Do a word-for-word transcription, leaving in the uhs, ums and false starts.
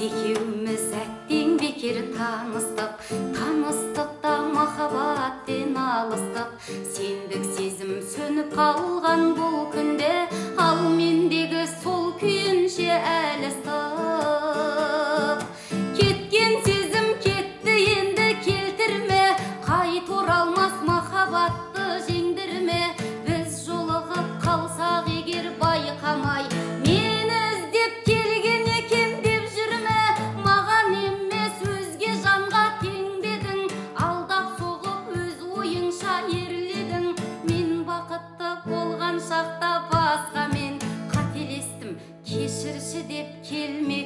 Екеуміз әттең бекер таныстық, таныстық та махаббаттен алыстық. Сендік сезім сөніп қалған бұл күнде, ал мендегі сол күйінше әлі ыстық. Кеткен сезім кетті, енді келтірме, қайта оралмас махаббатты жеңдірме. Біз жолығып қалсақ егер байқамай, мені іздеп келген екен деп жүрме. Маған емес өзге жанға теңдедің, алдап соғып өз ойыңша ерледің. Мен бақытты болған шақта басқамен қателестім, кешірші деп келмек